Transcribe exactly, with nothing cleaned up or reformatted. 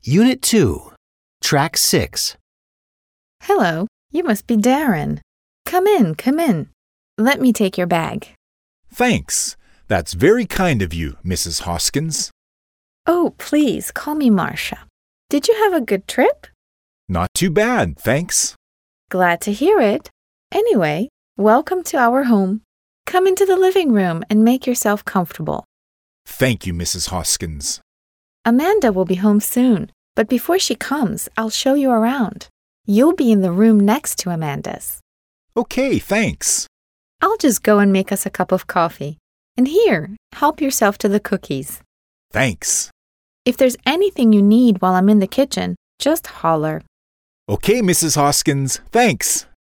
Unit two, Track six. Hello, you must be Darren. Come in, come in. Let me take your bag. Thanks. That's very kind of you, Missus Hoskins. Oh, please, call me Marcia. Did you have a good trip? Not too bad, thanks. Glad to hear it. Anyway, welcome to our home. Come into the living room and make yourself comfortable. Thank you, Missus Hoskins. Amanda will be home soon, but before she comes, I'll show you around. You'll be in the room next to Amanda's. Okay, thanks. I'll just go and make us a cup of coffee. And here, help yourself to the cookies. Thanks. If there's anything you need while I'm in the kitchen, just holler. Okay, Missus Hoskins, thanks.